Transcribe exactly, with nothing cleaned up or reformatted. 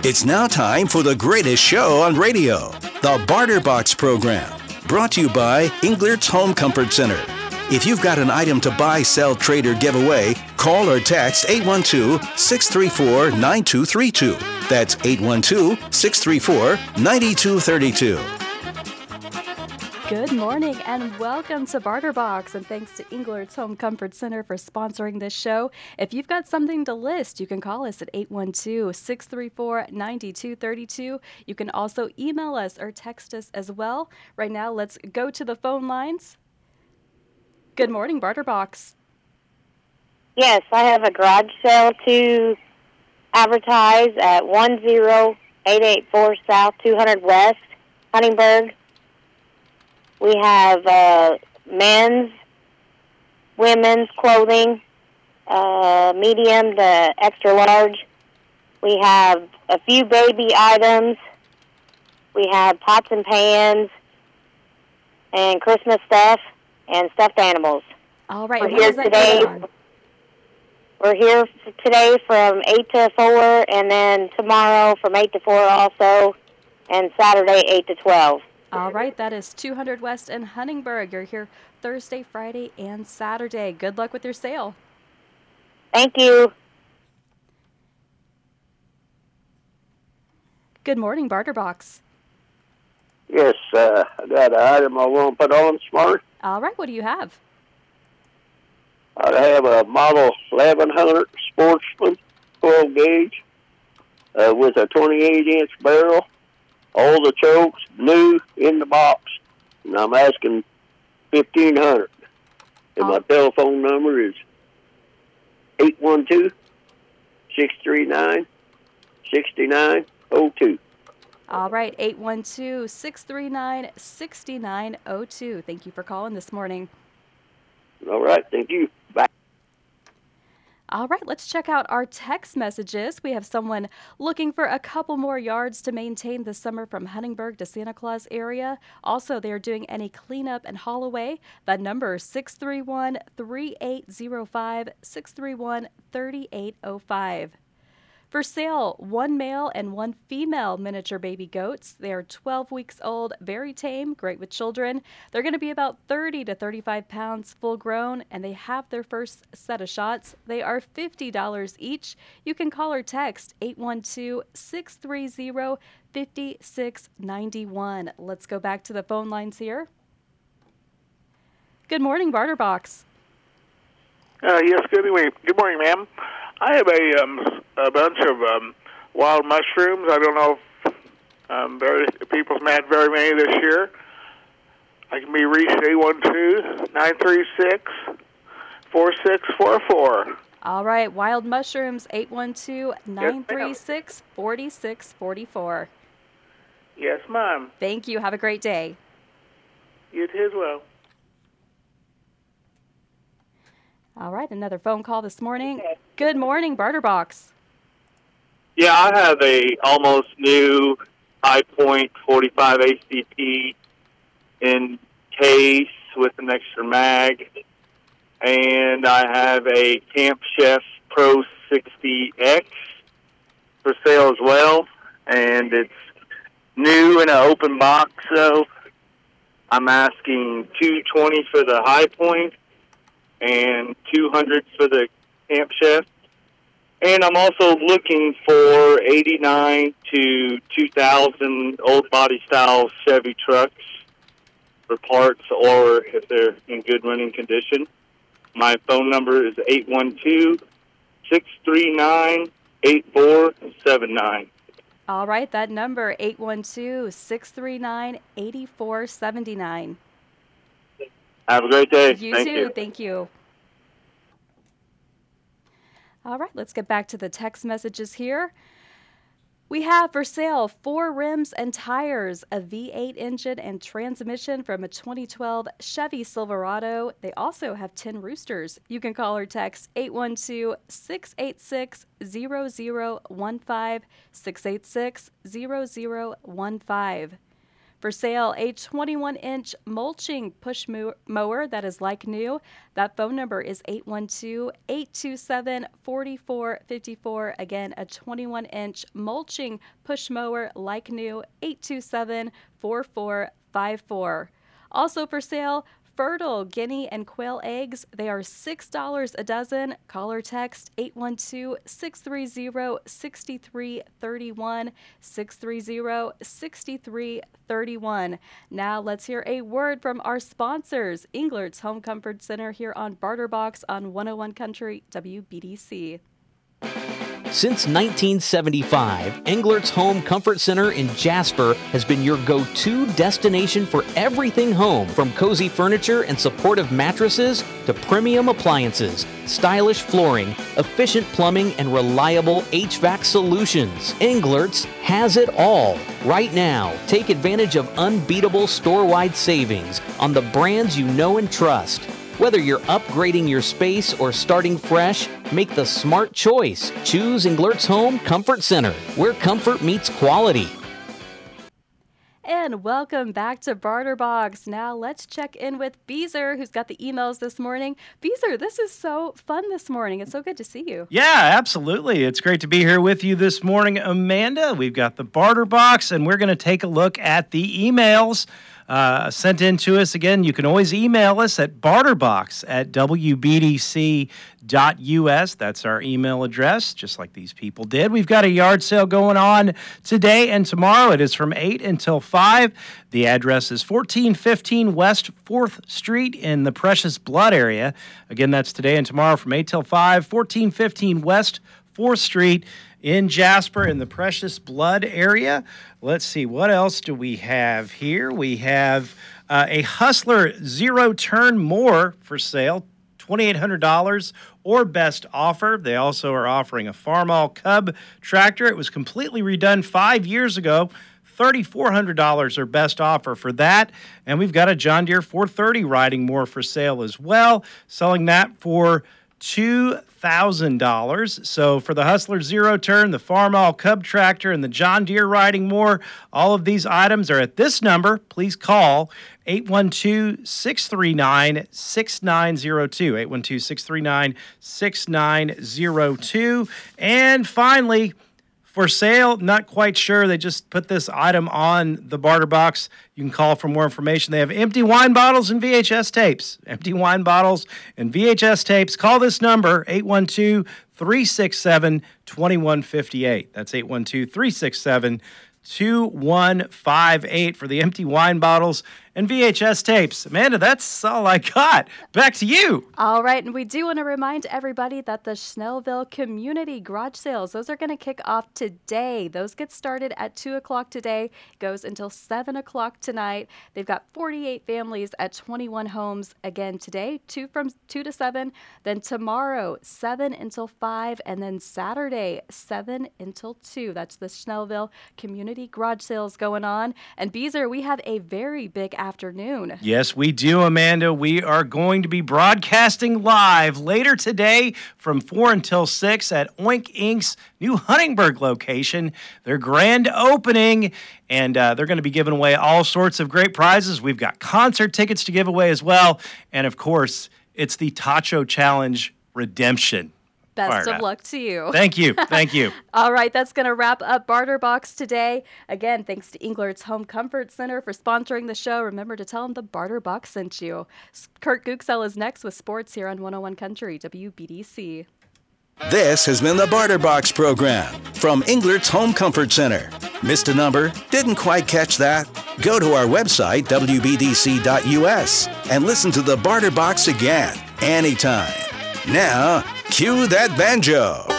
It's now time for the greatest show on radio, the Barter Box program, brought to you by Englert's Home Comfort Center. If you've got an item to buy, sell, trade, or give away, call or text eight one two, six three four, nine two three two. That's eight one two, six three four, nine two three two. Good morning and welcome to Barter Box, and thanks to Englert's Home Comfort Center for sponsoring this show. If you've got something to list, you can call us at eight one two, six three four, nine two three two. You can also email us or text us as well. Right now, let's go to the phone lines. Good morning, Barter Box. Yes, I have a garage sale to advertise at one zero eight eight four South two hundred West, Huntingburg. We have uh, men's, women's clothing, uh, medium to extra large. We have a few baby items. We have pots and pans and Christmas stuff and stuffed animals. All right. We're here today. We're here today from eight to four, and then tomorrow from eight to four also, and Saturday eight to twelve. All right, that is two hundred West in Huntingburg. You're here Thursday, Friday, and Saturday. Good luck with your sale. Thank you. Good morning, Barter Box. Yes, uh, I got an item I want to put on this morning. All right, what do you have? I have a Model eleven hundred Sportsman twelve gauge uh, with a twenty-eight inch barrel. All the chokes new in the box, and I'm asking fifteen hundred. And Oh. my telephone number is eight one two, six three nine, six nine zero two. All right, eight one two, six three nine, six nine zero two. Thank you for calling this morning. All right, thank you. Bye. All right, let's check out our text messages. We have someone looking for a couple more yards to maintain this summer from Huntingburg to Santa Claus area. Also, they are doing any cleanup and haul away. That number is six three one, three eight zero five, six three one, three eight zero five. For sale, one male and one female miniature baby goats. They are twelve weeks old, very tame, great with children. They're going to be about thirty to thirty-five pounds full grown, and they have their first set of shots. They are fifty dollars each. You can call or text eight one two, six three zero, five six nine one. Let's go back to the phone lines here. Good morning, Barter Box. Uh, yes, good morning. Good morning, ma'am. I have a um, a bunch of um, wild mushrooms. I don't know if um, very, people's had very many this year. I can be reached at eight one two, nine three six, four six four four. All right, wild mushrooms, eight one two, nine three six, four six four four. Yes, ma'am. Thank you. Have a great day. You too as well. All right, another phone call this morning. Good morning, Barter Box. Yeah, I have a almost new High Point forty-five A C P in case with an extra mag, and I have a Camp Chef Pro sixty X for sale as well, and it's new in an open box. So I'm asking two twenty for the High Point and two hundred for the Camp Chef. And I'm also looking for eighty-nine to two thousand old body style Chevy trucks for parts or if they're in good running condition. My phone number is eight one two, six three nine, eight four seven nine. All right, that number, eight one two, six three nine, eight four seven nine. Have a great day. You Thank too. you. Thank you. All right, let's get back to the text messages here. We have for sale four rims and tires, a V eight engine and transmission from a twenty twelve Chevy Silverado. They also have ten roosters. You can call or text eight one two, six eight six, zero zero one five, six eight six, zero zero one five. For sale, a twenty-one inch mulching push mo- mower that is like new. That phone number is eight one two, eight two seven, four four five four. Again, a twenty-one inch mulching push mower like new, eight two seven, four four five four. Also for sale, fertile guinea and quail eggs. They are six dollars a dozen. Call or text eight one two, six three zero, six three three one, six three zero, six three three one. Now let's hear a word from our sponsors, Englert's Home Comfort Center here on Barter Box on one oh one Country W B D C. Since nineteen seventy-five, Englert's Home Comfort Center in Jasper has been your go-to destination for everything home, from cozy furniture and supportive mattresses to premium appliances, stylish flooring, efficient plumbing, and reliable H V A C solutions. Englert's has it all. Right now, take advantage of unbeatable store-wide savings on the brands you know and trust. Whether you're upgrading your space or starting fresh, make the smart choice. Choose Englert's Home Comfort Center, where comfort meets quality. And welcome back to Barter Box. Now let's check in with Beezer, who's got the emails this morning. Beezer, this is so fun this morning. It's so good to see you. Yeah, absolutely. It's great to be here with you this morning, Amanda. We've got the Barter Box, and we're going to take a look at the emails Uh, sent in to us. Again, you can always email us at barterbox at w b d c dot u s. That's our email address, just like these people did. We've got a yard sale going on today and tomorrow. It is from eight until five. The address is fourteen fifteen West fourth Street in the Precious Blood area. Again, that's today and tomorrow from eight till five, fourteen fifteen West fourth Street in Jasper in the Precious Blood area. Let's see, what else do we have here? We have uh, a Hustler zero-turn mower for sale, two thousand eight hundred dollars or best offer. They also are offering a Farmall Cub tractor. It was completely redone five years ago. three thousand four hundred dollars or best offer for that. And we've got a John Deere four thirty riding mower for sale as well, selling that for two thousand dollars. So for the Hustler Zero Turn, the Farmall Cub Tractor, and the John Deere riding mower, all of these items are at this number. Please call eight one two, six three nine, six nine zero two, eight one two, six three nine, six nine zero two. And finally, for sale, not quite sure. They just put this item on the Barter Box. You can call for more information. They have empty wine bottles and V H S tapes. Empty wine bottles and V H S tapes. Call this number, eight one two, three six seven, two one five eight. That's eight one two, three six seven, two one five eight for the empty wine bottles and V H S tapes. Amanda, that's all I got. Back to you. All right, and we do want to remind everybody that the Schnellville Community Garage Sales, those are going to kick off today. Those get started at two o'clock today, goes until seven o'clock tonight. They've got forty-eight families at twenty-one homes. Again, today, two from two to seven. Then tomorrow, seven until five. And then Saturday, seven until two. That's the Schnellville Community Garage Sales going on. And Beezer, we have a very big afternoon. Yes, we do, Amanda. We are going to be broadcasting live later today from four until six at Oink Incorporated's new Huntingburg location, their grand opening, and uh, they're going to be giving away all sorts of great prizes. We've got concert tickets to give away as well, and of course, it's the Tacho Challenge Redemption. Best of luck to you. Thank you. Thank you. All right, that's going to wrap up Barter Box today. Again, thanks to Englert's Home Comfort Center for sponsoring the show. Remember to tell them the Barter Box sent you. Kurt Gooksell is next with sports here on one oh one Country W B D C. This has been the Barter Box program from Englert's Home Comfort Center. Missed a number? Didn't quite catch that? Go to our website, w b d c dot u s, and listen to the Barter Box again anytime. Now, cue that banjo.